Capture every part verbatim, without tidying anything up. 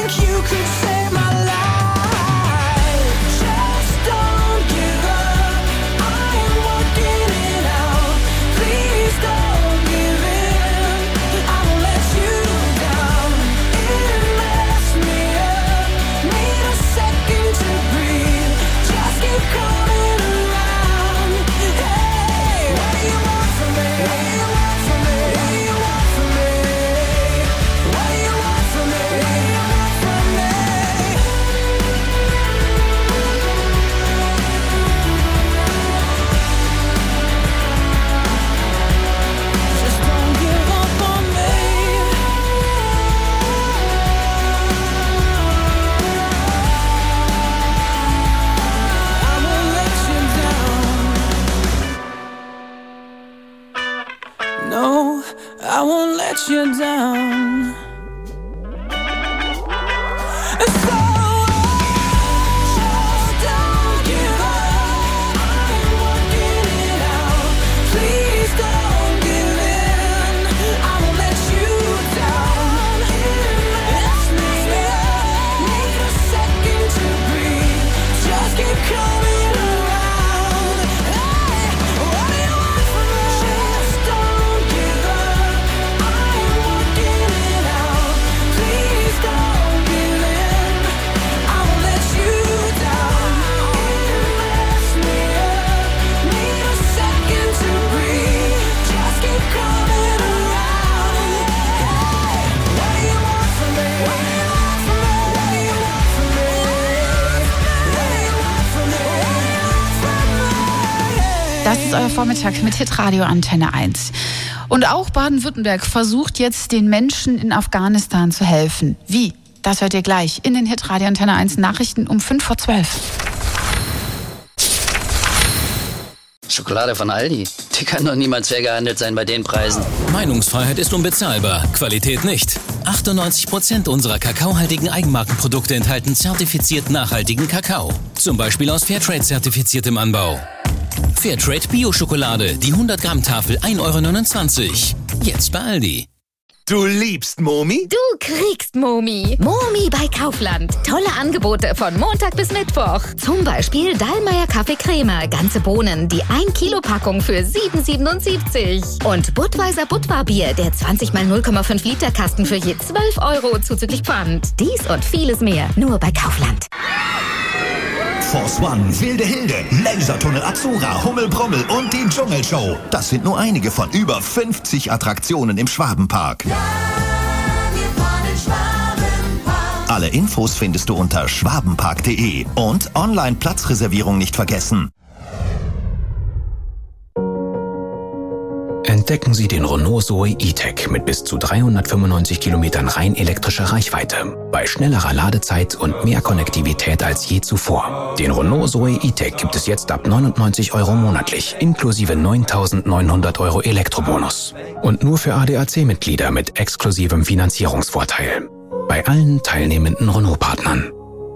I won't let you down. So don't give up. I'm working it out. Please don't give in. I won't let you down. It's me. Need a second to breathe. Just keep coming around. Hey, what do you want from me? Just don't give up. I'm working it out. Please don't give in. I won't let you down. It messed me up. Need a second to breathe. Just keep coming around. Hey, what do you want from me? What do you want from me? What do you want from me? What do you want from me? What do you want from me? Das ist euer Vormittag mit Hitradio Antenne eins. Und auch Baden-Württemberg versucht jetzt den Menschen in Afghanistan zu helfen. Wie? Das hört ihr gleich in den Hitradio Antenne eins Nachrichten um fünf vor zwölf. Schokolade von Aldi. Die kann doch niemals fair gehandelt sein bei den Preisen. Meinungsfreiheit ist unbezahlbar, Qualität nicht. achtundneunzig Prozent unserer kakaohaltigen Eigenmarkenprodukte enthalten zertifiziert nachhaltigen Kakao. Zum Beispiel aus Fairtrade zertifiziertem Anbau. Fairtrade Bio-Schokolade, die hundert Gramm Tafel ein Euro neunundzwanzig. Jetzt bei Aldi. Du liebst Momi? Du kriegst Momi. Momi bei Kaufland. Tolle Angebote von Montag bis Mittwoch. Zum Beispiel Dallmayr Kaffeecreme, ganze Bohnen, die ein Kilo Packung für sieben siebenundsiebzig. Und Budweiser Budvar-Bier, der zwanzig mal null Komma fünf Liter Kasten für je zwölf Euro zuzüglich Pfand. Dies und vieles mehr nur bei Kaufland. Force One, Wilde Hilde, Lasertunnel Azura, Hummelbrummel und die Dschungelshow. Das sind nur einige von über fünfzig Attraktionen im Schwabenpark. Ja, wir fahren in Schwabenpark. Alle Infos findest du unter schwabenpark punkt de und Online-Platzreservierung nicht vergessen. Entdecken Sie den Renault Zoe E-Tech mit bis zu dreihundertfünfundneunzig Kilometern rein elektrischer Reichweite, bei schnellerer Ladezeit und mehr Konnektivität als je zuvor. Den Renault Zoe E-Tech gibt es jetzt ab neunundneunzig Euro monatlich, inklusive neuntausendneunhundert Euro Elektrobonus. Und nur für A D A C-Mitglieder mit exklusivem Finanzierungsvorteil. Bei allen teilnehmenden Renault-Partnern.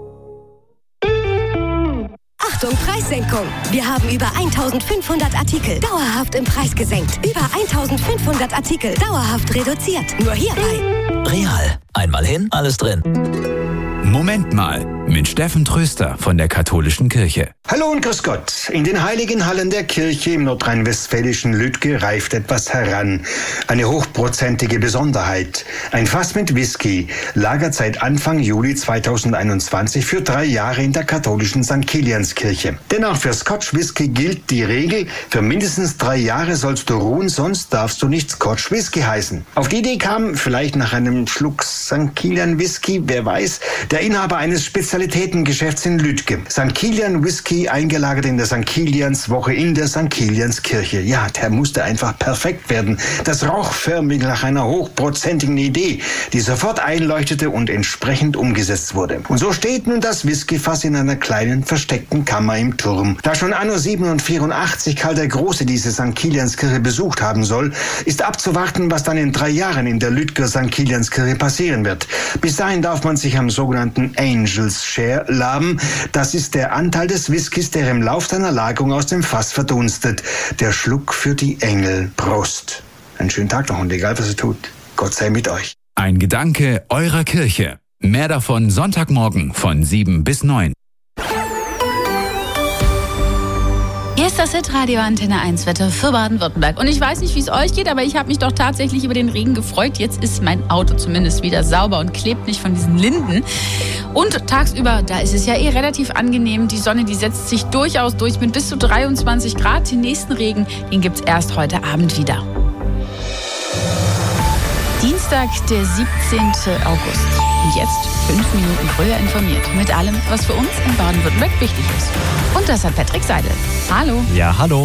Achtung, Preissenkung! Wir haben über eintausendfünfhundert Artikel dauerhaft im Preis gesenkt. Über eintausendfünfhundert Artikel dauerhaft reduziert. Nur hier bei Real. Einmal hin, alles drin. Moment mal, mit Steffen Tröster von der Katholischen Kirche. Hallo und grüß Gott. In den heiligen Hallen der Kirche im nordrhein-westfälischen Lüdge reift etwas heran. Eine hochprozentige Besonderheit. Ein Fass mit Whisky lagert seit Anfang Juli zweitausendeinundzwanzig für drei Jahre in der katholischen Sankt Kilianskirche. Denn auch für Scotch Whisky gilt die Regel, für mindestens drei Jahre sollst du ruhen, sonst darfst du nicht Scotch Whisky heißen. Auf die Idee kam, vielleicht nach einem Schluck Sankt Kilian Whisky, wer weiß, der Inhaber eines Spezialitätengeschäfts in Lüdge. Sankt Kilian Whisky eingelagert in der Sankt Kilians Woche in der Sankt Kilians Kirche. Ja, der musste einfach perfekt werden. Das roch förmlich nach einer hochprozentigen Idee, die sofort einleuchtete und entsprechend umgesetzt wurde. Und so steht nun das Whiskyfass in einer kleinen versteckten Kammer im Turm. Da schon anno siebenhundertvierundachtzig Karl der Große diese Sankt Kilians Kirche besucht haben soll, ist abzuwarten, was dann in drei Jahren in der Lüdger Sankt Kilians Kirche passieren wird. Bis dahin darf man sich am sogenannten Angels Share laben. Das ist der Anteil des Whiskys, der im Lauf seiner Lagerung aus dem Fass verdunstet. Der Schluck für die Engel. Prost. Einen schönen Tag noch und egal was ihr tut, Gott sei mit euch. Ein Gedanke eurer Kirche. Mehr davon Sonntagmorgen von sieben bis neun. Hier ist das Hitradio Antenne eins Wetter für Baden-Württemberg. Und ich weiß nicht, wie es euch geht, aber ich habe mich doch tatsächlich über den Regen gefreut. Jetzt ist mein Auto zumindest wieder sauber und klebt nicht von diesen Linden. Und tagsüber, da ist es ja eh relativ angenehm. Die Sonne, die setzt sich durchaus durch mit bis zu dreiundzwanzig Grad. Den nächsten Regen, den gibt es erst heute Abend wieder. Dienstag, der siebzehnten August. Und jetzt fünf Minuten früher informiert. Mit allem, was für uns in Baden-Württemberg wichtig ist. Und das hat Patrick Seidel. Hallo. Ja, hallo.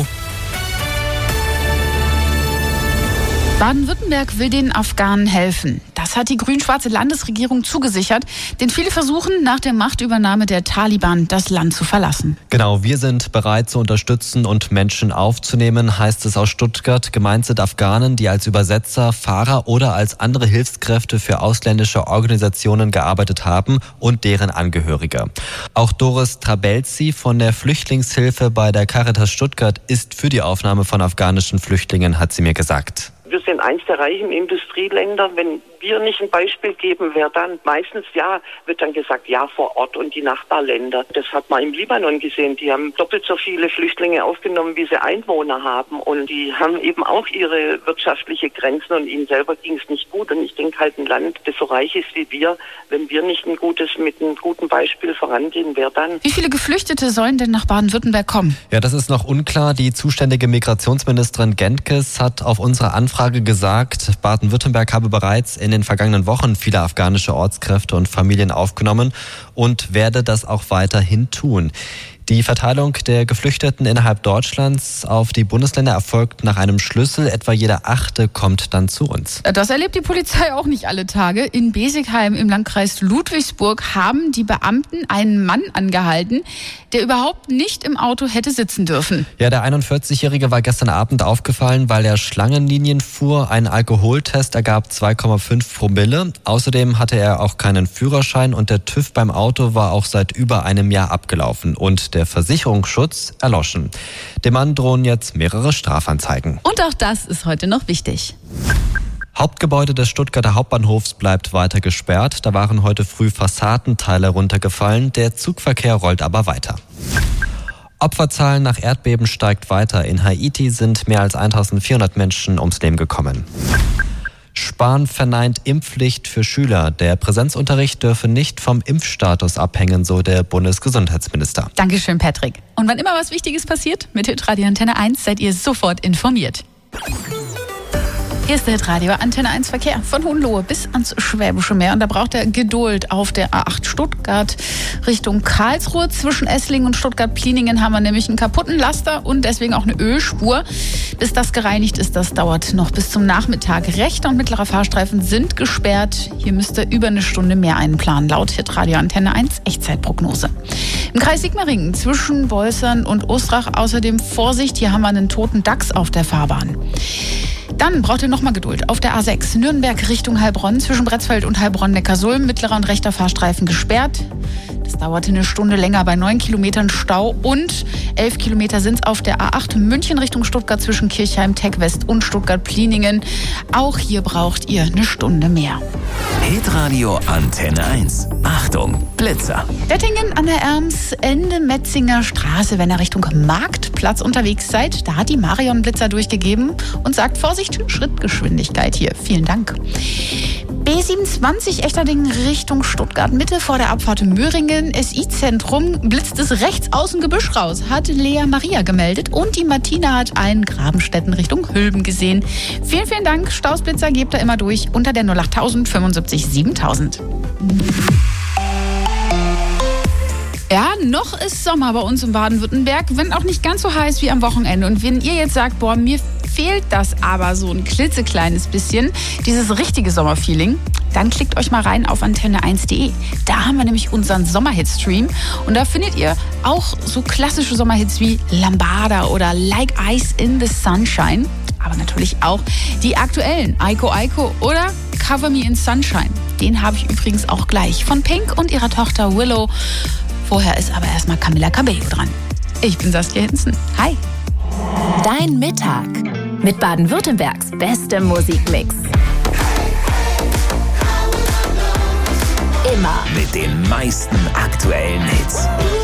Baden-Württemberg will den Afghanen helfen. Das hat die grün-schwarze Landesregierung zugesichert, denn viele versuchen, nach der Machtübernahme der Taliban das Land zu verlassen. Genau, wir sind bereit zu unterstützen und Menschen aufzunehmen, heißt es aus Stuttgart. Gemeint sind Afghanen, die als Übersetzer, Fahrer oder als andere Hilfskräfte für ausländische Organisationen gearbeitet haben und deren Angehörige. Auch Doris Trabelsi von der Flüchtlingshilfe bei der Caritas Stuttgart ist für die Aufnahme von afghanischen Flüchtlingen, hat sie mir gesagt. Wir sind eins der reichen Industrieländer. Wenn wir nicht ein Beispiel geben, wer dann? Meistens, ja, wird dann gesagt, ja, vor Ort und die Nachbarländer. Das hat man im Libanon gesehen. Die haben doppelt so viele Flüchtlinge aufgenommen, wie sie Einwohner haben. Und die haben eben auch ihre wirtschaftliche Grenzen und ihnen selber ging es nicht gut. Und ich denke halt, ein Land, das so reich ist wie wir, wenn wir nicht ein gutes, mit einem guten Beispiel vorangehen, wer dann? Wie viele Geflüchtete sollen denn nach Baden-Württemberg kommen? Ja, das ist noch unklar. Die zuständige Migrationsministerin Gentges hat auf unsere Anfrage gesagt, Baden-Württemberg habe bereits in den vergangenen Wochen viele afghanische Ortskräfte und Familien aufgenommen und werde das auch weiterhin tun. Die Verteilung der Geflüchteten innerhalb Deutschlands auf die Bundesländer erfolgt nach einem Schlüssel. Etwa jeder Achte kommt dann zu uns. Das erlebt die Polizei auch nicht alle Tage. In Besigheim im Landkreis Ludwigsburg haben die Beamten einen Mann angehalten, der überhaupt nicht im Auto hätte sitzen dürfen. Ja, der einundvierzigjährige war gestern Abend aufgefallen, weil er Schlangenlinien fuhr. Ein Alkoholtest ergab zwei Komma fünf Promille. Außerdem hatte er auch keinen Führerschein und der TÜV beim Auto war auch seit über einem Jahr abgelaufen. Und der Versicherungsschutz erloschen. Dem Mann drohen jetzt mehrere Strafanzeigen. Und auch das ist heute noch wichtig. Hauptgebäude des Stuttgarter Hauptbahnhofs bleibt weiter gesperrt. Da waren heute früh Fassadenteile runtergefallen. Der Zugverkehr rollt aber weiter. Opferzahlen nach Erdbeben steigt weiter. In Haiti sind mehr als eintausendvierhundert Menschen ums Leben gekommen. Spahn verneint Impfpflicht für Schüler. Der Präsenzunterricht dürfe nicht vom Impfstatus abhängen, so der Bundesgesundheitsminister. Dankeschön, Patrick. Und wann immer was Wichtiges passiert, mit Hitradio Antenne eins seid ihr sofort informiert. Hier ist der Hitradio Antenne eins Verkehr von Hohenlohe bis ans Schwäbische Meer. Und da braucht er Geduld auf der A acht Stuttgart Richtung Karlsruhe. Zwischen Esslingen und Stuttgart-Pliningen haben wir nämlich einen kaputten Laster und deswegen auch eine Ölspur. Bis das gereinigt ist, das dauert noch bis zum Nachmittag. Rechter und mittlerer Fahrstreifen sind gesperrt. Hier müsst ihr über eine Stunde mehr einplanen, laut Hitradio Antenne eins Echtzeitprognose. Im Kreis Sigmaringen zwischen Bolsern und Ostrach außerdem Vorsicht. Hier haben wir einen toten Dachs auf der Fahrbahn. Dann braucht ihr nochmal Geduld. Auf der A sechs Nürnberg Richtung Heilbronn zwischen Bretzfeld und Heilbronn-Neckarsulm mittlerer und rechter Fahrstreifen gesperrt. Das dauerte eine Stunde länger bei neun Kilometern Stau und elf Kilometer sind es auf der A acht München Richtung Stuttgart zwischen Kirchheim, Tech West und Stuttgart-Pliningen. Auch hier braucht ihr eine Stunde mehr. Hitradio Antenne eins. Achtung, Blitzer. Dettingen an der Erms, Ende Metzinger Straße, wenn ihr Richtung Marktplatz unterwegs seid. Da hat die Marion Blitzer durchgegeben und sagt, Vorsicht, Schrittgeschwindigkeit hier. Vielen Dank. B siebenundzwanzig Echterdingen Richtung Stuttgart, Mitte vor der Abfahrt Möhringen, S I-Zentrum, blitzt es rechts aus dem Gebüsch raus, hat Lea Maria gemeldet und die Martina hat einen Grabenstetten Richtung Hülben gesehen. Vielen, vielen Dank, Stausblitzer, gebt da immer durch unter der null acht tausend fünfundsiebzig siebentausend. Ja, noch ist Sommer bei uns in Baden-Württemberg, wenn auch nicht ganz so heiß wie am Wochenende. Und wenn ihr jetzt sagt, boah, mir fehlt das aber so ein klitzekleines bisschen, dieses richtige Sommerfeeling, dann klickt euch mal rein auf antenne eins punkt de. Da haben wir nämlich unseren Sommerhit-Stream und da findet ihr auch so klassische Sommerhits wie Lambada oder Like Ice in the Sunshine, aber natürlich auch die aktuellen Aiko Aiko oder Cover Me in Sunshine. Den habe ich übrigens auch gleich von Pink und ihrer Tochter Willow. Vorher ist aber erstmal Camila Cabello dran. Ich bin Saskia Hinzen. Hi. Dein Mittag mit Baden-Württembergs bestem Musikmix. immer. Mit den meisten aktuellen Hits.